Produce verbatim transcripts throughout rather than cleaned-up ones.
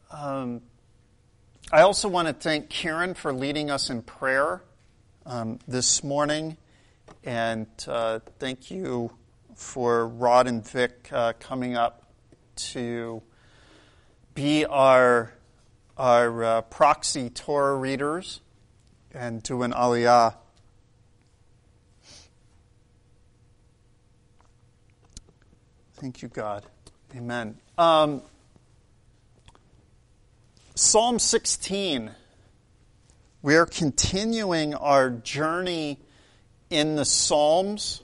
Um, I also want to thank Karen for leading us in prayer um, this morning, and uh, thank you for Rod and Vic uh, coming up to be our our uh, proxy Torah readers and do an aliyah. Thank you, God. Amen. Um, Psalm sixteen. We are continuing our journey in the Psalms.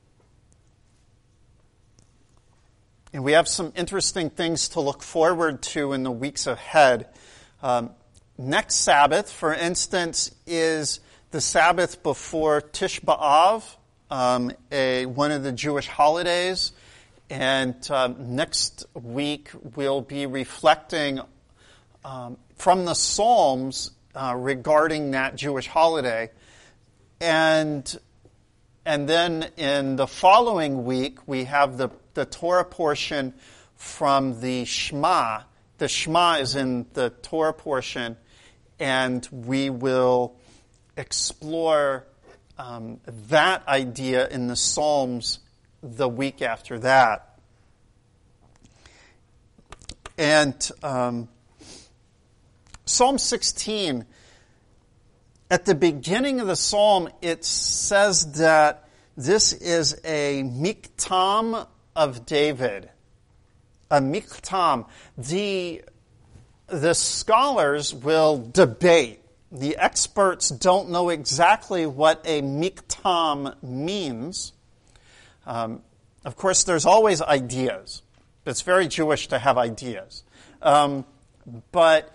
And we have some interesting things to look forward to in the weeks ahead. Um, next Sabbath, for instance, is the Sabbath before Tish B'Av, um, a, one of the Jewish holidays. And um, next week we'll be reflecting um, from the Psalms uh, regarding that Jewish holiday. And and then in the following week we have the, the Torah portion from the Shema. The Shema is in the Torah portion, and we will explore um, that idea in the Psalms the week after that. And um, Psalm sixteen, at the beginning of the psalm, it says that this is a miktam of David. A miktam. The, the scholars will debate. The experts don't know exactly what a miktam means. Um, of course, there's always ideas. It's very Jewish to have ideas. Um, but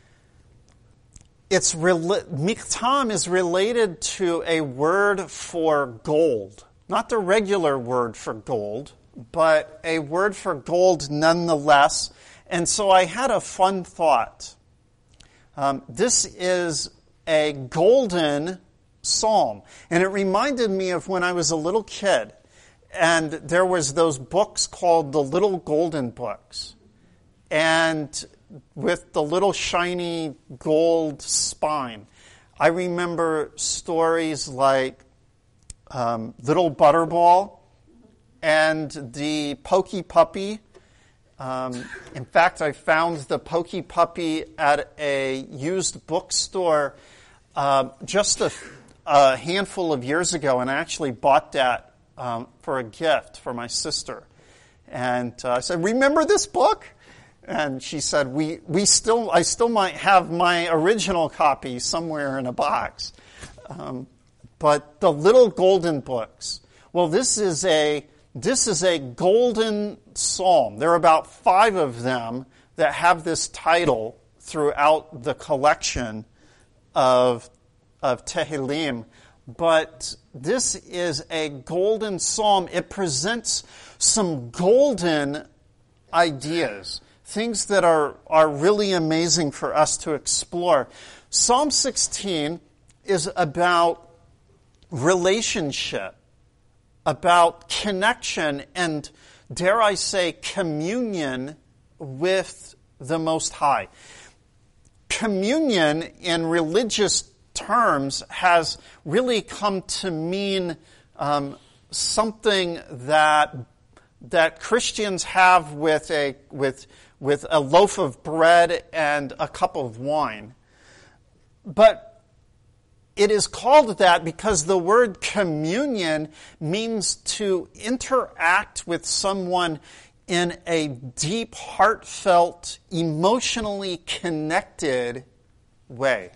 it's rela- miktam is related to a word for gold. Not the regular word for gold, but a word for gold nonetheless. And so I had a fun thought. Um, this is a golden psalm. And it reminded me of when I was a little kid. And there was those books called the Little Golden Books. And with the little shiny gold spine. I remember stories like um, Little Butterball and the Pokey Puppy. Um, in fact, I found the Pokey Puppy at a used bookstore uh, just a, a handful of years ago, and I actually bought that Um, for a gift for my sister. And uh, I said, "Remember this book?" And she said, we we still I still might have my original copy somewhere in a box. Um, but the Little Golden Books. Well, this is a this is a golden psalm. There are about five of them that have this title throughout the collection of of Tehillim. But this is a golden psalm. It presents some golden ideas, things that are, are really amazing for us to explore. Psalm sixteen is about relationship, about connection, and, dare I say, communion with the Most High. Communion in religious terms has really come to mean um, something that that Christians have with a with with a loaf of bread and a cup of wine. But it is called that because the word communion means to interact with someone in a deep, heartfelt, emotionally connected way.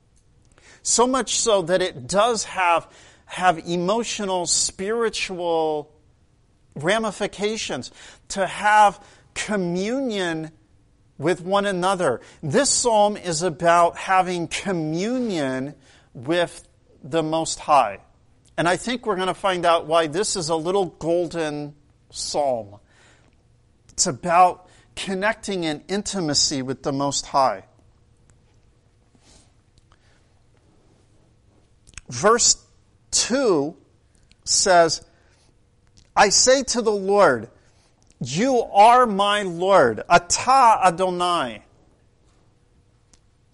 So much so that it does have, have emotional, spiritual ramifications. To have communion with one another. This psalm is about having communion with the Most High. And I think we're going to find out why this is a little golden psalm. It's about connecting in intimacy with the Most High. Verse two says, I say to the Lord, you are my Lord, Ata Adonai.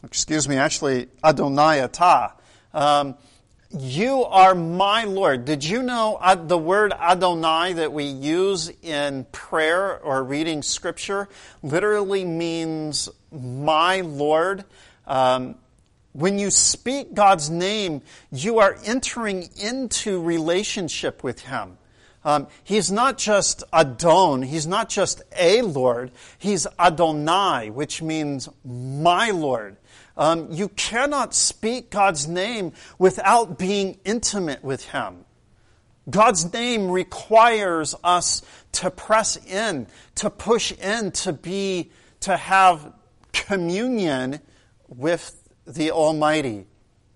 excuse me, actually, Adonai Atah. Um, you are my Lord. Did you know uh, the word Adonai that we use in prayer or reading Scripture literally means my Lord? Um, when you speak God's name, you are entering into relationship with Him. Um, he's not just Adon, He's not just a Lord, He's Adonai, which means my Lord. Um, you cannot speak God's name without being intimate with Him. God's name requires us to press in, to push in, to be, to have communion with the Almighty.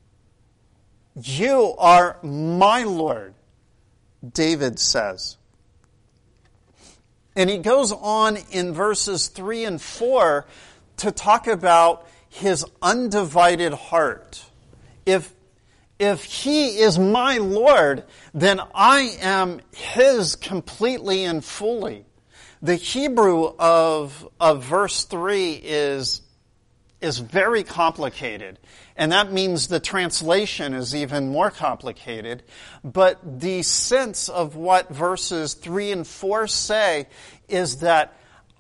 You are my Lord, David says. And he goes on in verses three and four to talk about his undivided heart. If, if he is my Lord, then I am his completely and fully. The Hebrew of, of verse three is, is very complicated. And that means the translation is even more complicated. But the sense of what verses three and four say is that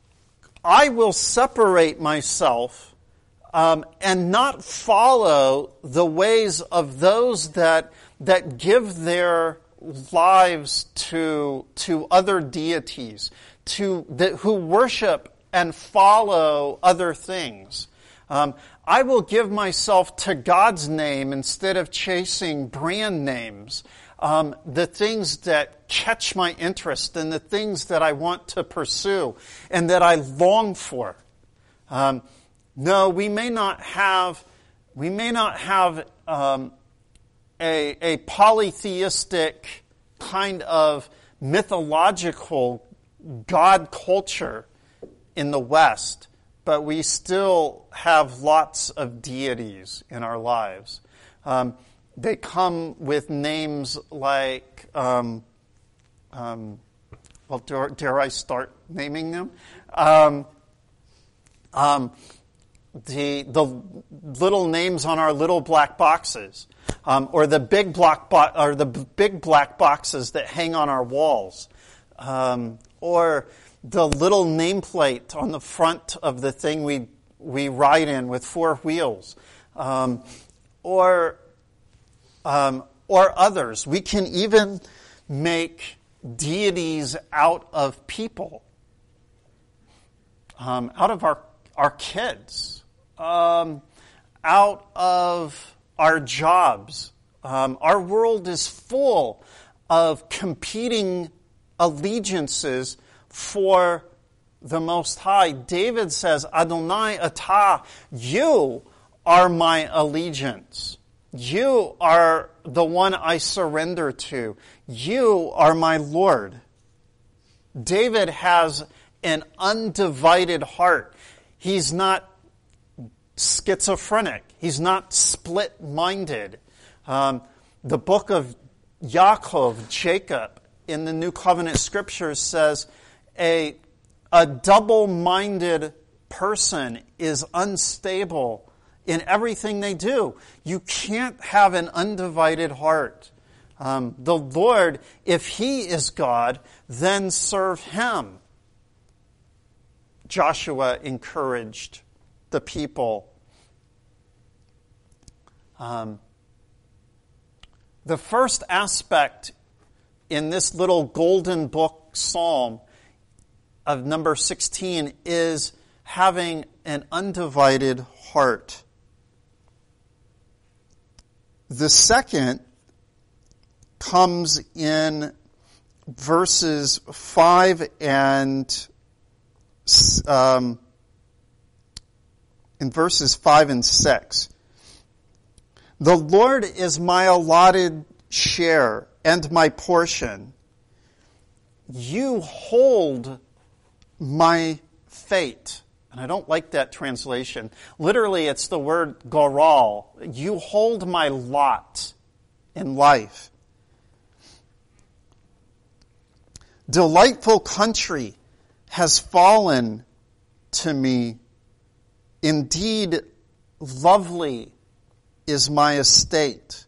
I will separate myself Um, and not follow the ways of those that that give their lives to to other deities, to that, who worship and follow other things. Um, I will give myself to God's name instead of chasing brand names, um, the things that catch my interest and the things that I want to pursue and that I long for. Um, No, we may not have, we may not have um, a, a polytheistic kind of mythological God culture in the West, but we still have lots of deities in our lives. Um, they come with names like, um, um, well, dare, dare I start naming them? Um, um, The the little names on our little black boxes, um, or the big black bo- or the b- big black boxes that hang on our walls, um, or the little nameplate on the front of the thing we we ride in with four wheels, um, or um, or others. We can even make deities out of people, um, out of our our kids. Um, out of our jobs. Um, our world is full of competing allegiances for the Most High. David says, Adonai Atah, you are my allegiance. You are the one I surrender to. You are my Lord. David has an undivided heart. He's not schizophrenic. He's not split-minded. Um, the book of Yaakov, Jacob, in the New Covenant Scriptures says a, a double-minded person is unstable in everything they do. You can't have an undivided heart. Um, the Lord, if He is God, then serve Him. Joshua encouraged the people. Um, the first aspect in this little golden book psalm of number sixteen is having an undivided heart. The second comes in verses five and um, in verses five and six. The Lord is my allotted share and my portion. You hold my fate. And I don't like that translation. Literally, it's the word goral. You hold my lot in life. Delightful country has fallen to me. Indeed, lovely is my estate.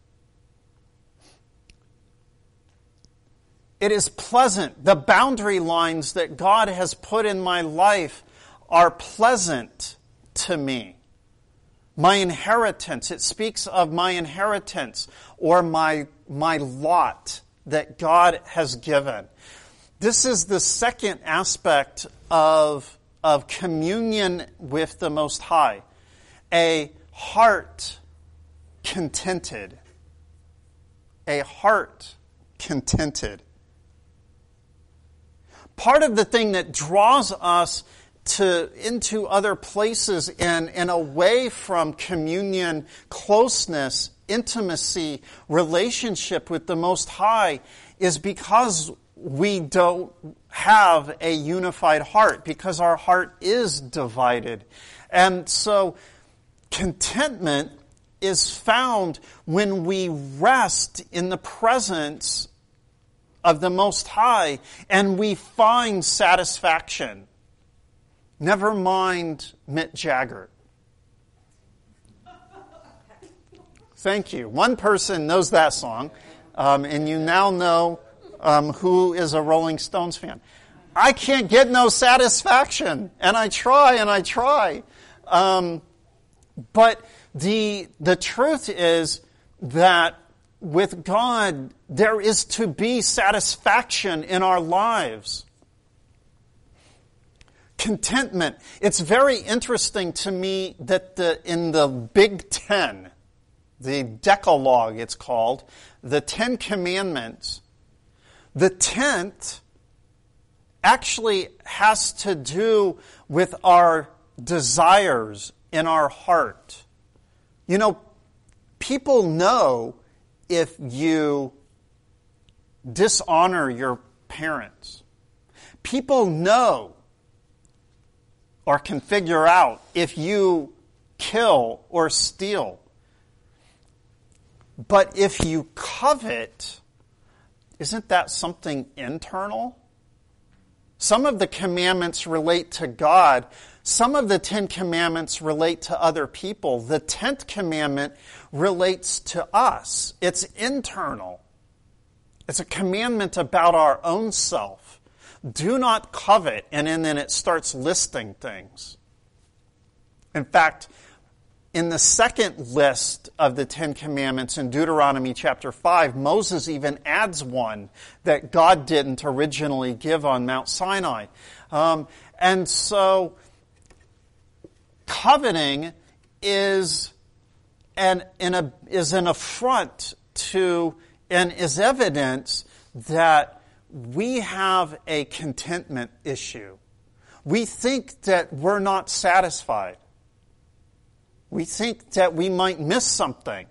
It is pleasant. The boundary lines that God has put in my life are pleasant to me. My inheritance, it speaks of my inheritance or my, my lot that God has given. This is the second aspect of, of communion with the Most High. A heart contented. A heart contented. Part of the thing that draws us to into other places and, and away from communion, closeness, intimacy, relationship with the Most High is because we don't have a unified heart, because our heart is divided. And so contentment is found when we rest in the presence of the Most High and we find satisfaction. Never mind Mick Jagger. Thank you. One person knows that song, um, and you now know um, who is a Rolling Stones fan. I can't get no satisfaction, and I try and I try. Um, but the the truth is that with God, there is to be satisfaction in our lives. Contentment. It's very interesting to me that the in the Big Ten, the Decalogue it's called, the Ten Commandments, the tenth actually has to do with our desires in our heart. You know, people know if you dishonor your parents. People know or can figure out if you kill or steal. But if you covet, isn't that something internal? Some of the commandments relate to God. Some of the Ten Commandments relate to other people. The tenth commandment relates to us. It's internal. It's a commandment about our own self. Do not covet, and then it starts listing things. In fact, in the second list of the Ten Commandments in Deuteronomy chapter five, Moses even adds one that God didn't originally give on Mount Sinai. Um, and so, coveting is an, an, a, is an affront to and is evidence that we have a contentment issue. We think that we're not satisfied. We think that we might miss something.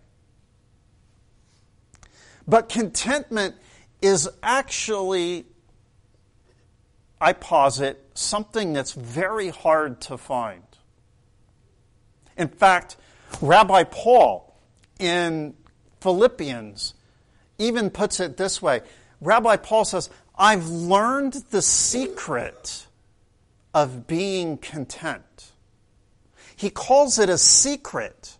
But contentment is actually, I posit, something that's very hard to find. In fact, Rabbi Paul in Philippians even puts it this way. Rabbi Paul says, I've learned the secret of being content. He calls it a secret.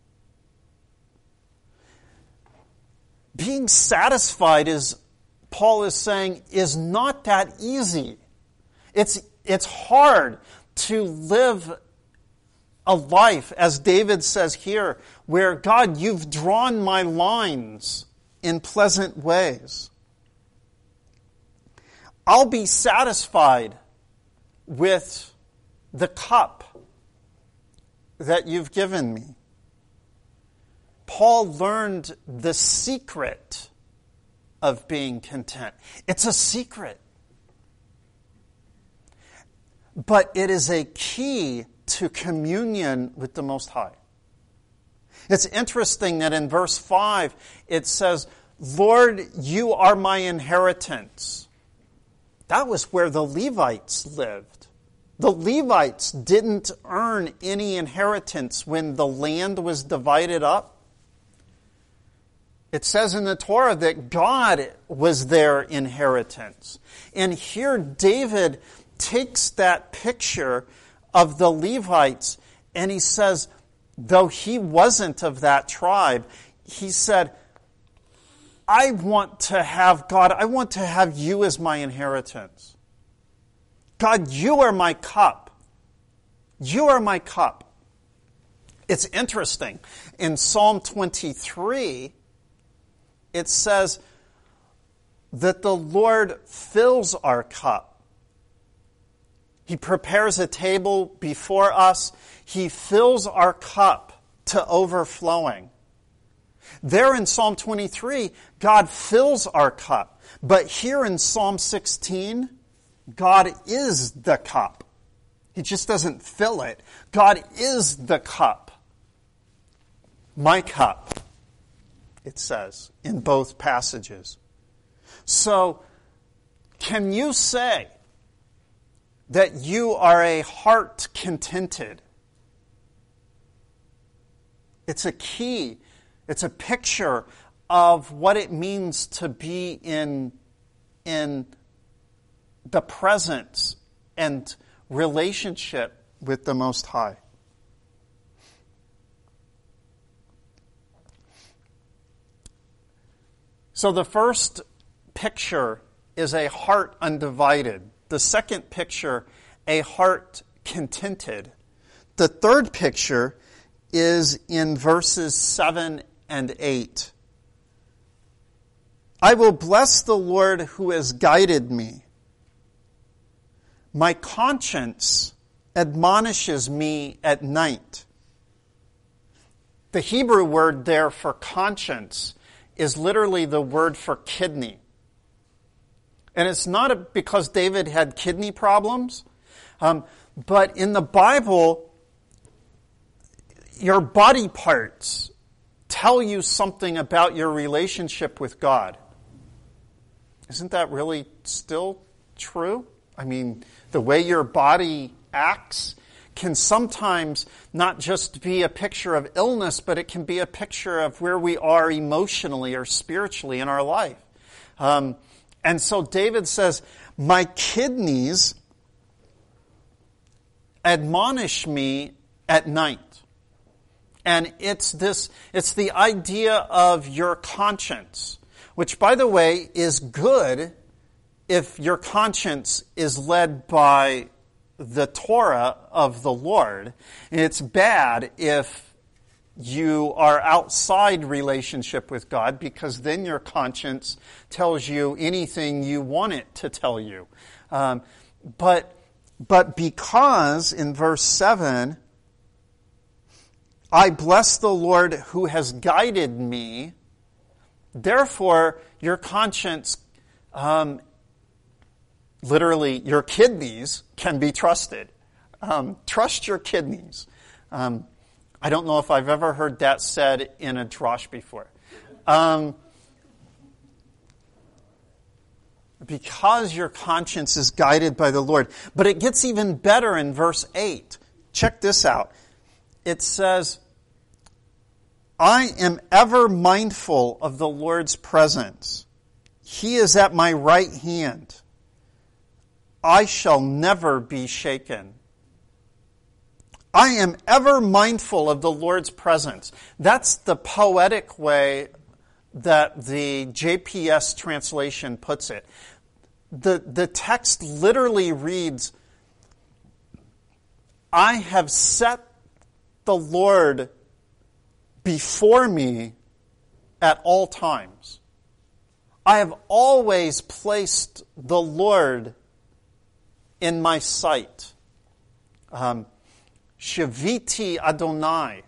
Being satisfied is, Paul is saying, is not that easy. It's, it's hard to live a life, as David says here, where, God, you've drawn my lines in pleasant ways. I'll be satisfied with the cup that you've given me. Paul learned the secret of being content. It's a secret. But it is a key to communion with the Most High. It's interesting that in verse five it says, Lord, you are my inheritance. That was where the Levites lived. The Levites didn't earn any inheritance when the land was divided up. It says in the Torah that God was their inheritance. And here David takes that picture of the Levites and he says, though he wasn't of that tribe, he said, I want to have, God, I want to have you as my inheritance. God, you are my cup. You are my cup. It's interesting. In Psalm twenty-three, it says that the Lord fills our cup. He prepares a table before us. He fills our cup to overflowing. There in Psalm twenty-three, God fills our cup. But here in Psalm sixteen, God is the cup. He just doesn't fill it. God is the cup. My cup, it says in both passages. So, can you say that you are a heart contented? It's a key. It's a picture of what it means to be in, in the presence and relationship with the Most High. So the first picture is a heart undivided. The second picture, a heart contented. The third picture is in verses seven and eight. I will bless the Lord who has guided me. My conscience admonishes me at night. The Hebrew word there for conscience is literally the word for kidney. And it's not because David had kidney problems, um, but in the Bible, your body parts tell you something about your relationship with God. Isn't that really still true? I mean, the way your body acts can sometimes not just be a picture of illness, but it can be a picture of where we are emotionally or spiritually in our life. Um, and so David says, my kidneys admonish me at night. And it's this, it's the idea of your conscience, which, by the way, is good if your conscience is led by the Torah of the Lord. And it's bad if you are outside relationship with God, because then your conscience tells you anything you want it to tell you. Um, but, but because in verse seven, I bless the Lord who has guided me, therefore your conscience, um, literally your kidneys, can be trusted. Um, trust your kidneys. Um, I don't know if I've ever heard that said in a drosh before. Um, because your conscience is guided by the Lord. But it gets even better in verse eight. Check this out. It says, I am ever mindful of the Lord's presence. He is at my right hand. I shall never be shaken. I am ever mindful of the Lord's presence. That's the poetic way that the J P S translation puts it. The, the text literally reads, I have set the Lord before me at all times. I have always placed the Lord in my sight. Um, Shaviti Adonai.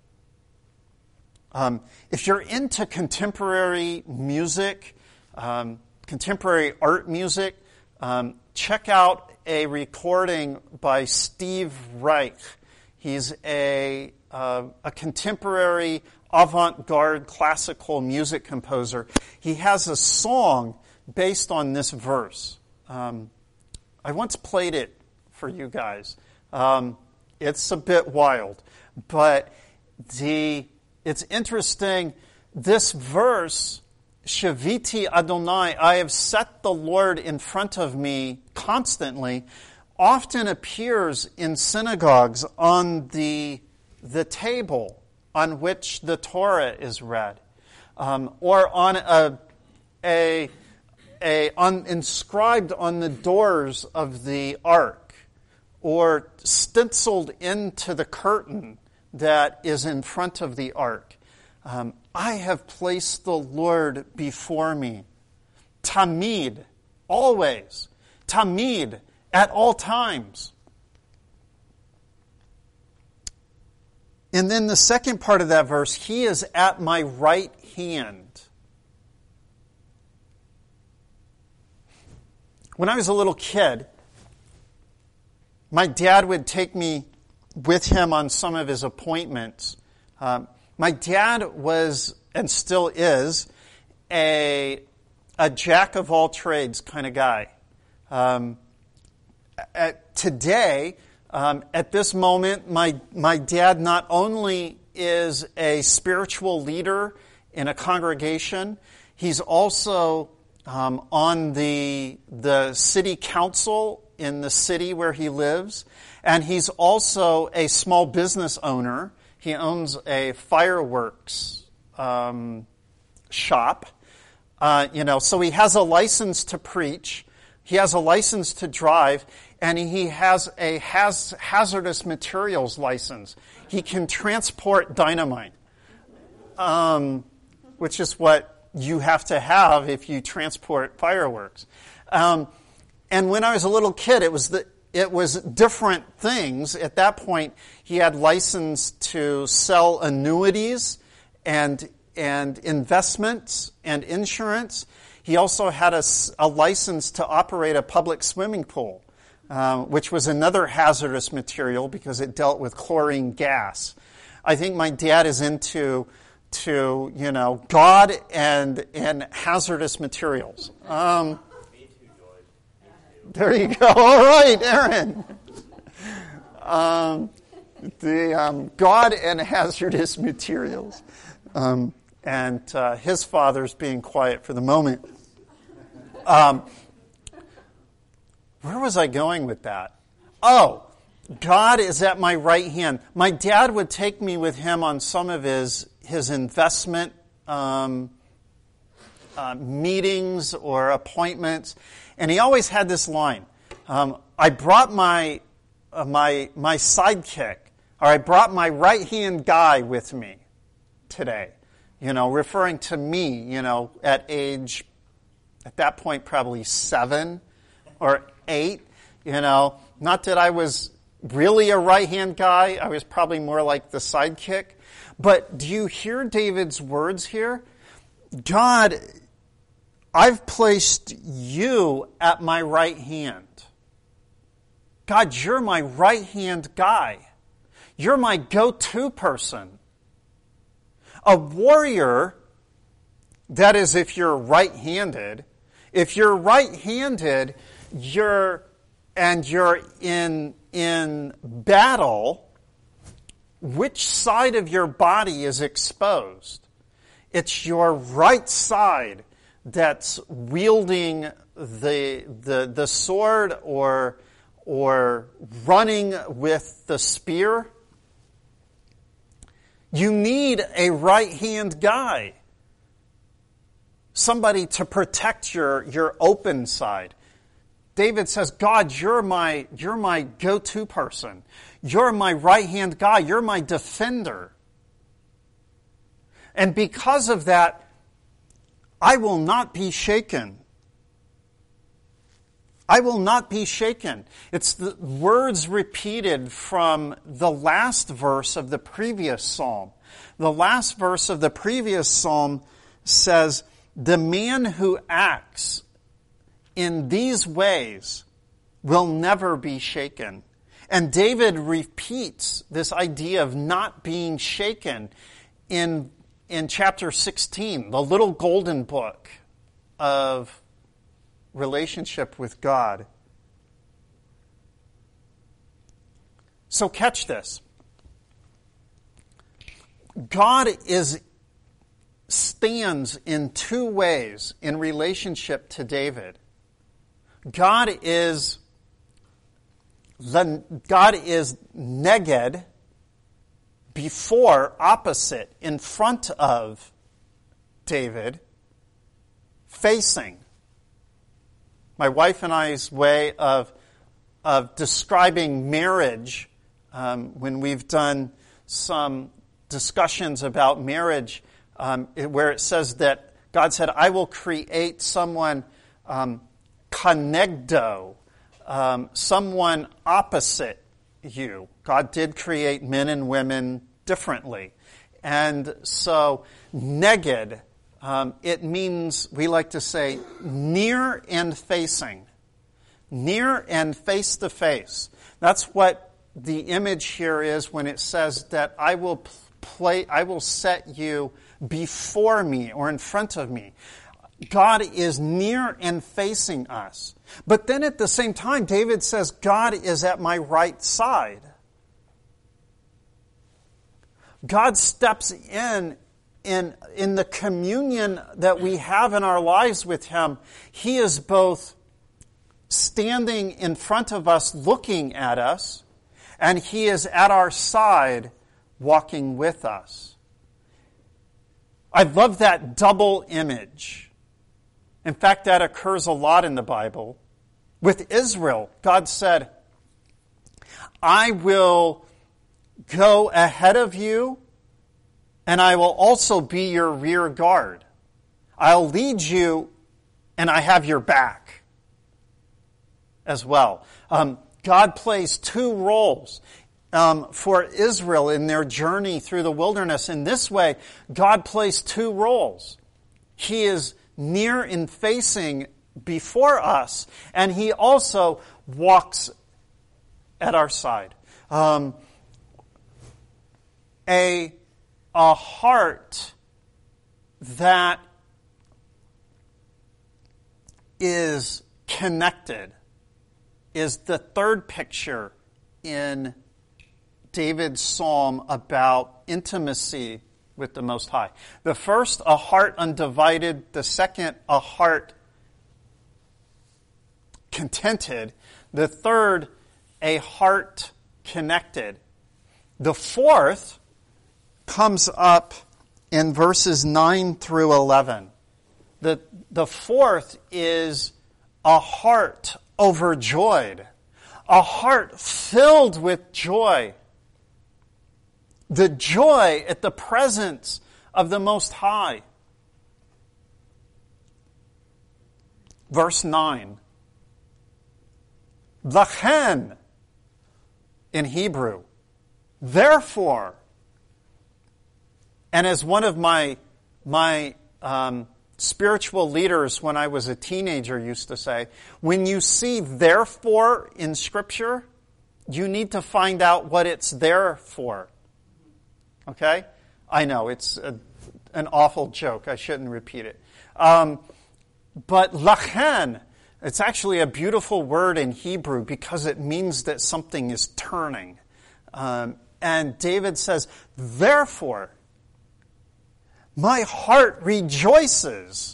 Um, if you're into contemporary music, um, contemporary art music, um, check out a recording by Steve Reich. He's a uh, a contemporary avant-garde classical music composer. He has a song based on this verse. Um, I once played it for you guys. Um, it's a bit wild, but the it's interesting. This verse, Shaviti Adonai, I have set the Lord in front of me constantly, often appears in synagogues on the the table on which the Torah is read, um, or on a, a, a on, inscribed on the doors of the ark, or stenciled into the curtain that is in front of the ark. Um, I have placed the Lord before me. Tamid, always. Tamid, at all times. And then the second part of that verse, he is at my right hand. When I was a little kid, my dad would take me with him on some of his appointments. Um, my dad was, and still is, a, a jack of all trades kind of guy. Um, at, today, um, at this moment, my, my dad not only is a spiritual leader in a congregation, he's also um, on the, the city council in the city where he lives, and he's also a small business owner. He owns a fireworks um, shop. Uh, you know, so he has a license to preach. He has a license to drive, and he has a haz- hazardous materials license. He can transport dynamite, um, which is what you have to have if you transport fireworks. Um, and when I was a little kid, it was the It was different things. At that point, he had license to sell annuities and and investments and insurance. He also had a, a license to operate a public swimming pool, um, which was another hazardous material because it dealt with chlorine gas. I think my dad is into to you know God and and hazardous materials. Um, There you go. All right, Aaron. Um, the um, God and hazardous materials. Um, and uh, his father's being quiet for the moment. Um, where was I going with that? Oh, God is at my right hand. My dad would take me with him on some of his, his investment um, uh, meetings or appointments. And he always had this line, um, I brought my, uh, my, my sidekick, or I brought my right-hand guy with me today, you know, referring to me, you know, at age, at that point, probably seven or eight, you know, not that I was really a right-hand guy, I was probably more like the sidekick. But do you hear David's words here? God, I've placed you at my right hand. God, you're my right-hand guy. You're my go-to person. A warrior, that is if you're right-handed, if you're right-handed, you're, and you're in, in battle, which side of your body is exposed? It's your right side that's wielding the the the sword or or running with the spear. You need a right-hand guy. Somebody to protect your, your open side. David says, God, you're my you're my go-to person. You're my right-hand guy. You're my defender. And because of that, I will not be shaken. I will not be shaken. It's the words repeated from the last verse of the previous psalm. The last verse of the previous psalm says, the man who acts in these ways will never be shaken. And David repeats this idea of not being shaken in in chapter sixteen, the little golden book of relationship with God. So catch this. God is stands in two ways in relationship to David. God is God is neged, before, opposite, in front of David, facing. My wife and I's way of, of describing marriage, um, when we've done some discussions about marriage, um, it, where it says that God said, I will create someone um, connecto, um, someone opposite you. God did create men and women differently. And so, neged, um, it means, we like to say, near and facing. Near and face to face. That's what the image here is when it says that I will play, I will set you before me or in front of me. God is near and facing us. But then at the same time, David says, God is at my right side. God steps in, in, in the communion that we have in our lives with Him. He is both standing in front of us, looking at us, and He is at our side, walking with us. I love that double image. In fact, that occurs a lot in the Bible. With Israel, God said, I will go ahead of you, and I will also be your rear guard. I'll lead you, and I have your back as well. Um, God plays two roles um, for Israel in their journey through the wilderness. In this way, God plays two roles. He is near in facing before us, and He also walks at our side. Um, a, a heart that is connected is the third picture in David's psalm about intimacy with the Most High. The first, a heart undivided. The second, a heart contented. The third, a heart connected. The fourth comes up in verses nine through eleven. The, the fourth is a heart overjoyed, a heart filled with joy. The joy at the presence of the Most High. Verse nine. Lachen in Hebrew. Therefore. And as one of my, my um, spiritual leaders when I was a teenager used to say, when you see therefore in Scripture, you need to find out what it's there for. Okay? I know, it's a, an awful joke. I shouldn't repeat it. Um, but lachen, it's actually a beautiful word in Hebrew because it means that something is turning. Um, and David says, therefore, my heart rejoices.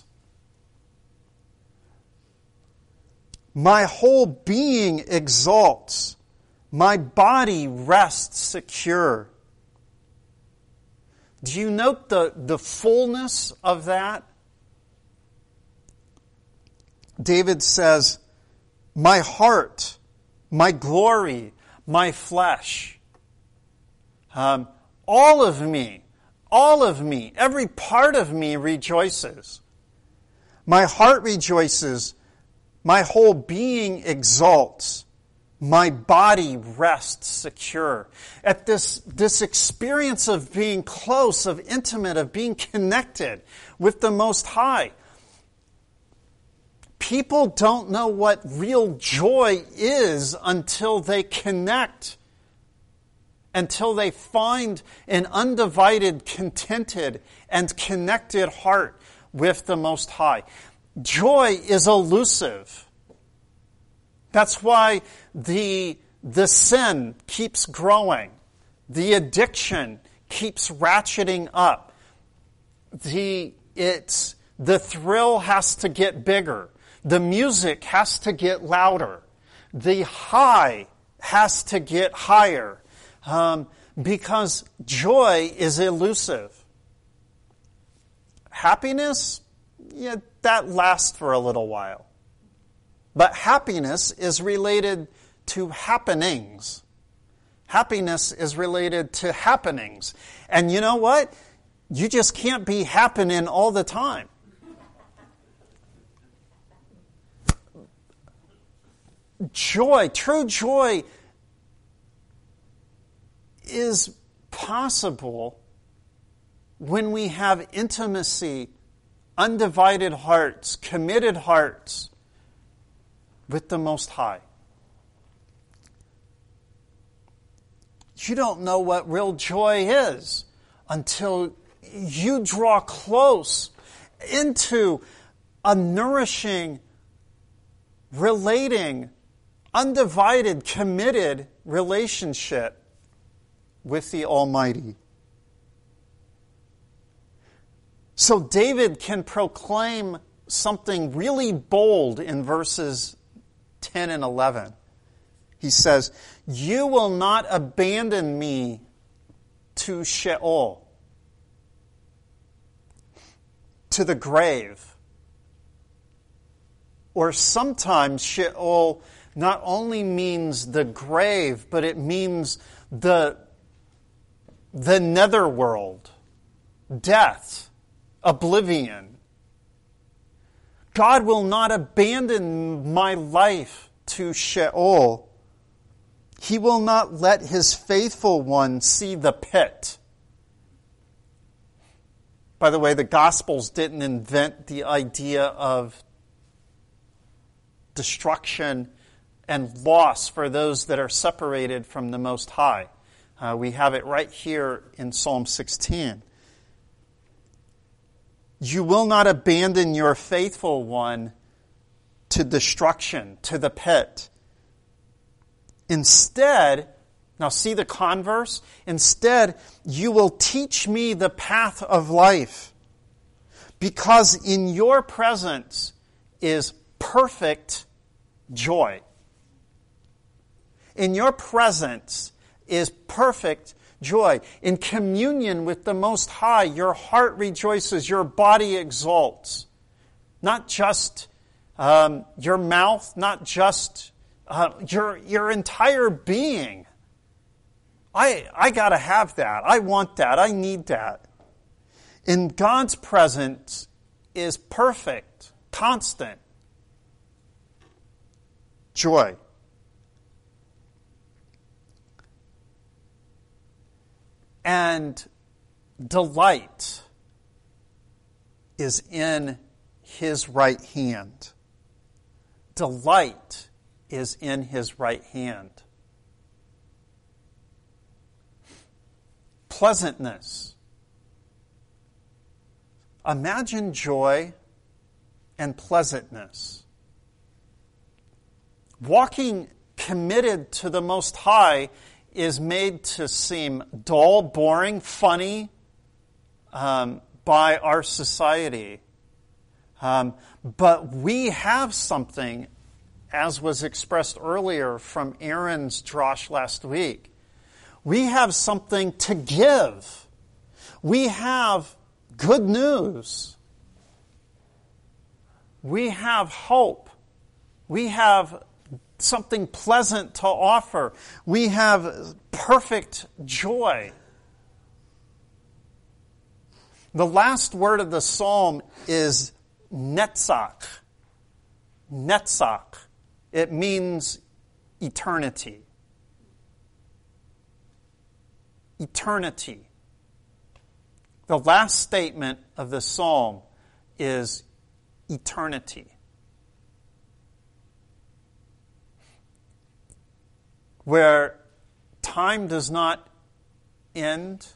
My whole being exalts. My body rests secure. Do you note the, the fullness of that? David says, my heart, my glory, my flesh, um, all of me, all of me, every part of me rejoices. My heart rejoices, my whole being exalts. My body rests secure. At this, this experience of being close, of intimate, of being connected with the Most High. People don't know what real joy is until they connect, until they find an undivided, contented, and connected heart with the Most High. Joy is elusive. That's why the, the sin keeps growing. The addiction keeps ratcheting up. The, it's, the thrill has to get bigger. The music has to get louder. The high has to get higher. Um, because joy is elusive. Happiness, yeah, that lasts for a little while. But happiness is related to happenings. Happiness is related to happenings. And you know what? You just can't be happening all the time. Joy, true joy, is possible when we have intimacy, undivided hearts, committed hearts with the Most High. You don't know what real joy is until you draw close into a nourishing, relating, undivided, committed relationship with the Almighty. So David can proclaim something really bold in verses ten and eleven. He says, "You will not abandon me to Sheol," to the grave. Or sometimes Sheol not only means the grave, but it means the, the netherworld, death, oblivion. God will not abandon my life to Sheol. He will not let his faithful one see the pit. By the way, the Gospels didn't invent the idea of destruction and loss for those that are separated from the Most High. Uh, we have it right here in Psalm sixteen. You will not abandon your faithful one to destruction, to the pit. Instead, now see the converse? Instead, you will teach me the path of life, because in your presence is perfect joy. In your presence is perfect joy. In communion with the Most High, your heart rejoices, your body exalts. Not just um, your mouth, not just uh, your your entire being. I I gotta have that. I want that. I need that. In God's presence is perfect, constant joy. And delight is in his right hand. Delight is in his right hand. Pleasantness. Imagine joy and pleasantness. Walking committed to the Most High is made to seem dull, boring, funny um, by our society. Um, but we have something, as was expressed earlier from Aaron's drosh last week. We have something to give. We have good news. We have hope. We have something pleasant to offer. We have perfect joy. The last word of the psalm is netzach. Netzach. It means eternity. Eternity. The last statement of the psalm is eternity. Where time does not end.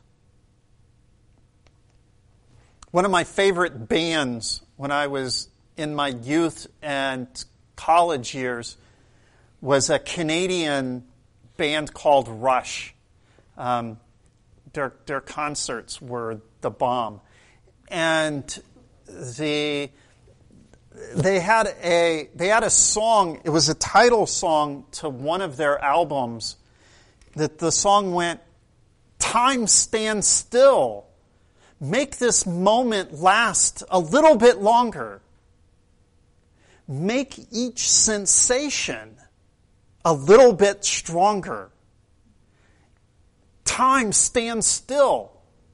One of my favorite bands when I was in my youth and college years was a Canadian band called Rush. Um, their their concerts were the bomb, and the they had a they had a song. It was a title song to one of their albums. That the song went, Time stands still. Make this moment last a little bit longer. Make each sensation a little bit stronger. Time stands still.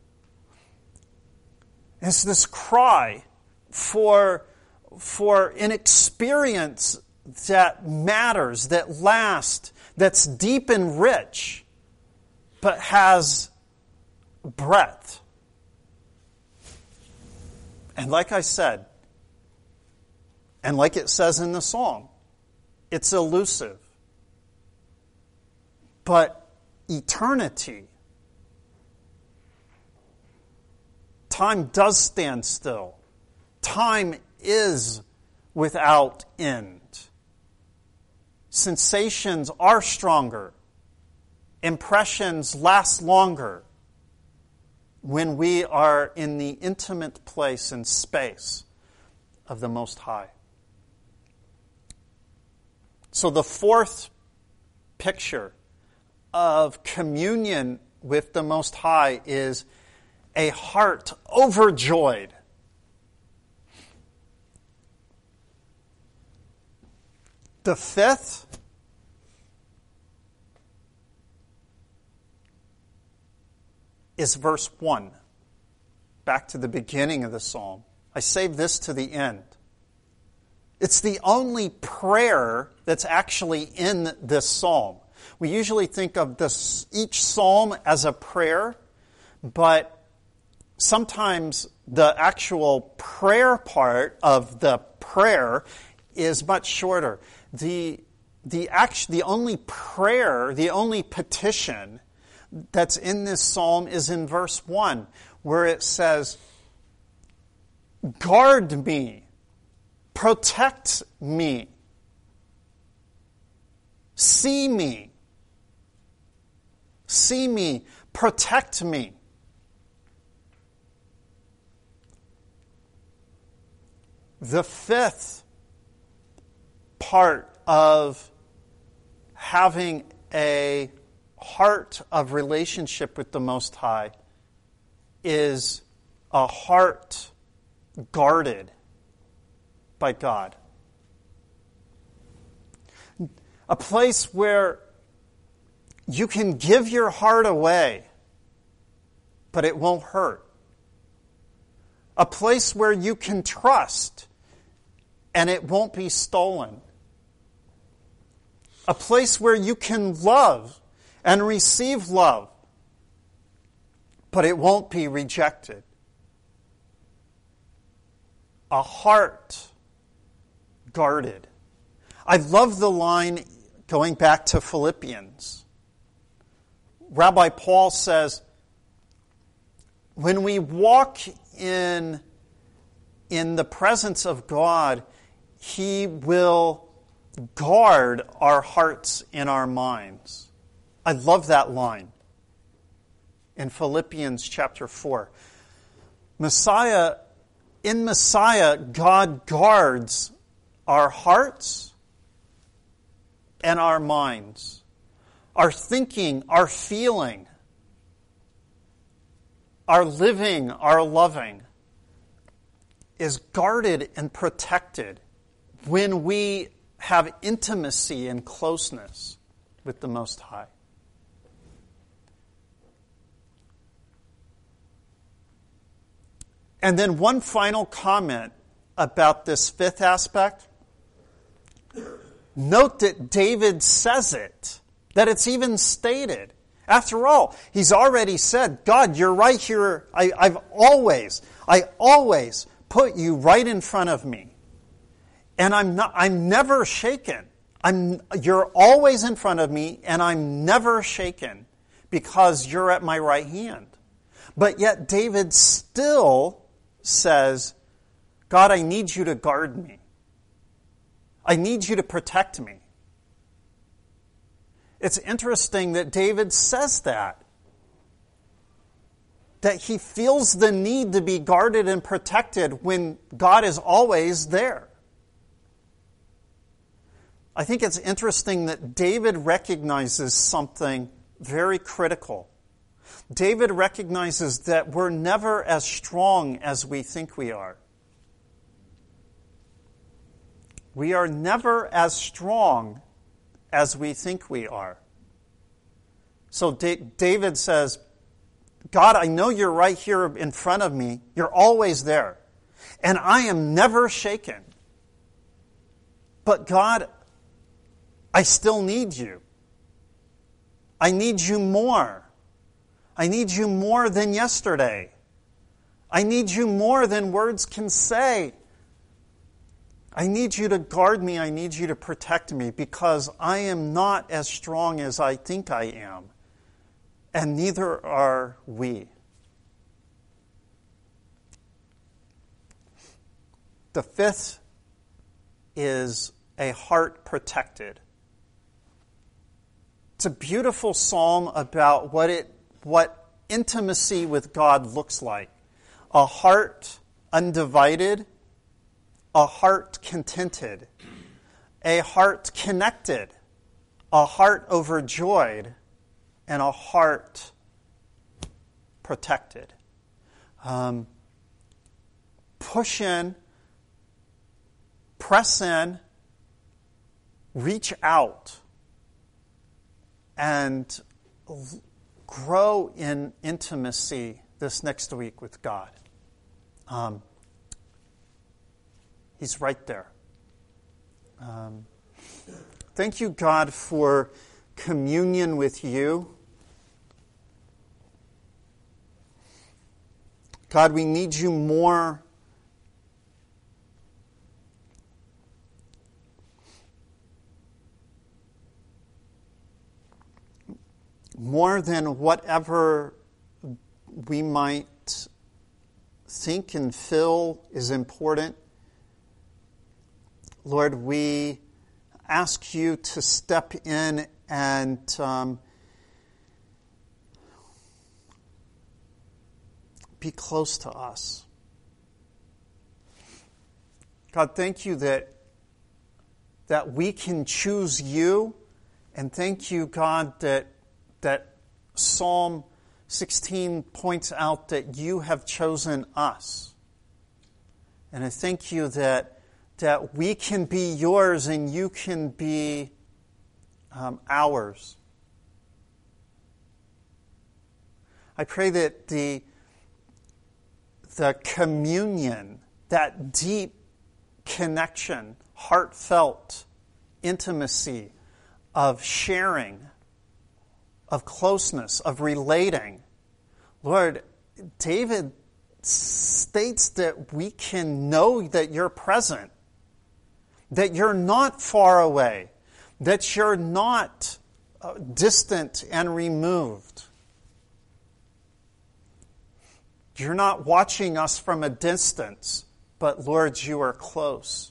It's this cry for, for an experience that matters, that lasts, that's deep and rich, but has breadth. And like I said, and like it says in the song, it's elusive. But eternity, time does stand still. Time is without end. Sensations are stronger. Impressions last longer when we are in the intimate place and space of the Most High. So the fourth picture of communion with the Most High is a heart overjoyed. The fifth is verse one. Back to the beginning of the psalm. I saved this to the end. It's the only prayer that's actually in this psalm. We usually think of this, each psalm as a prayer, but sometimes the actual prayer part of the prayer is much shorter. The, the, act, the only prayer, the only petition that's in this psalm is in verse one, where it says, "Guard me, protect me, see me, see me, protect me." The fifth part of having a heart of relationship with the Most High is a heart guarded by God. A place where you can give your heart away, but it won't hurt. A place where you can trust, and it won't be stolen. A place where you can love and receive love, but it won't be rejected. A heart guarded. I love the line going back to Philippians. Rabbi Paul says, when we walk in, in the presence of God, He will guard our hearts and our minds. I love that line in Philippians chapter four. Messiah, in Messiah, God guards our hearts and our minds, our thinking, our feeling, our living, our loving is guarded and protected when we have intimacy and closeness with the Most High. And then one final comment about this fifth aspect. Note that David says it, that it's even stated. After all, he's already said, God, you're right here. I, I've always, I always put you right in front of me. And I'm not, I'm never shaken. I'm, you're always in front of me, and I'm never shaken because you're at my right hand. But yet David still says, God, I need you to guard me. I need you to protect me. It's interesting that David says that. That he feels the need to be guarded and protected when God is always there. I think it's interesting that David recognizes something very critical. David recognizes that we're never as strong as we think we are. We are never as strong as we think we are. So da- David says, God, I know you're right here in front of me. You're always there. And I am never shaken. But God, I still need you. I need you more. I need you more than yesterday. I need you more than words can say. I need you to guard me. I need you to protect me because I am not as strong as I think I am. And neither are we. The fifth is a heart protected. It's a beautiful psalm about what it what intimacy with God looks like. A heart undivided, a heart contented, a heart connected, a heart overjoyed, and a heart protected. Um, push in, press in, reach out, and grow in intimacy this next week with God. Um, he's right there. Um, thank you, God, for communion with you. God, we need you more more than whatever we might think and feel is important. Lord, we ask you to step in and um, be close to us. God, thank you that, that we can choose you, and thank you, God, that that Psalm sixteen points out that you have chosen us. And I thank you that, that we can be yours and you can be um, ours. I pray that the, the communion, that deep connection, heartfelt intimacy of sharing, of closeness, of relating. Lord, David states that we can know that you're present, that you're not far away, that you're not uh, distant and removed. You're not watching us from a distance, but Lord, you are close.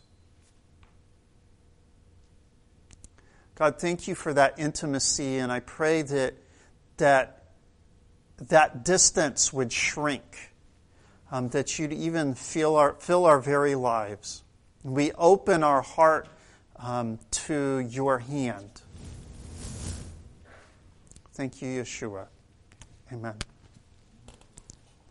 God, thank you for that intimacy, and I pray that that, that distance would shrink, um, that you'd even fill our, fill our very lives. We open our heart um, to your hand. Thank you, Yeshua. Amen.